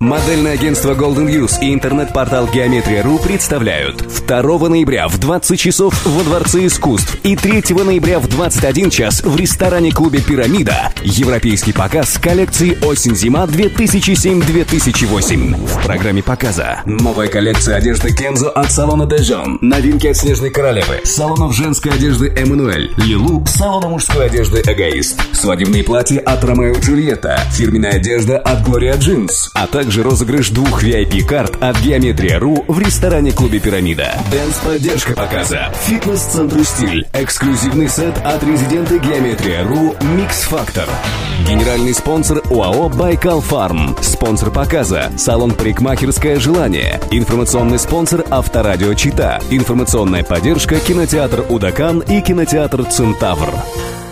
Модельное агентство Golden Views и интернет-портал Geometria.ru представляют 2 ноября в 20 часов во Дворце искусств и 3 ноября в 21 час в ресторане-клубе «Пирамида» европейский показ коллекции «Осень-зима 2007-2008». В программе показа новая коллекция одежды Kenzo от салона Дежон, новинки от Снежной Королевы, салонов женской одежды Эммануэль, Лилу, салона мужской одежды Эгоист, свадебные платья от Ромео и Джульетта, фирменная одежда от Gloria Jeans, а также розыгрыш 2 VIP-карт от Geometria.ru в ресторане-клубе «Пирамида». Дэнс-поддержка показа, фитнес-центр «Стиль», эксклюзивный сет от резидента Geometria.ru Mix Factor. Генеральный спонсор ОАО «Байкал Фарм». Спонсор показа салон «Парикмахерское желание». Информационный спонсор «Авторадио Чита». Информационная поддержка кинотеатр «Удакан» и кинотеатр «Центавр».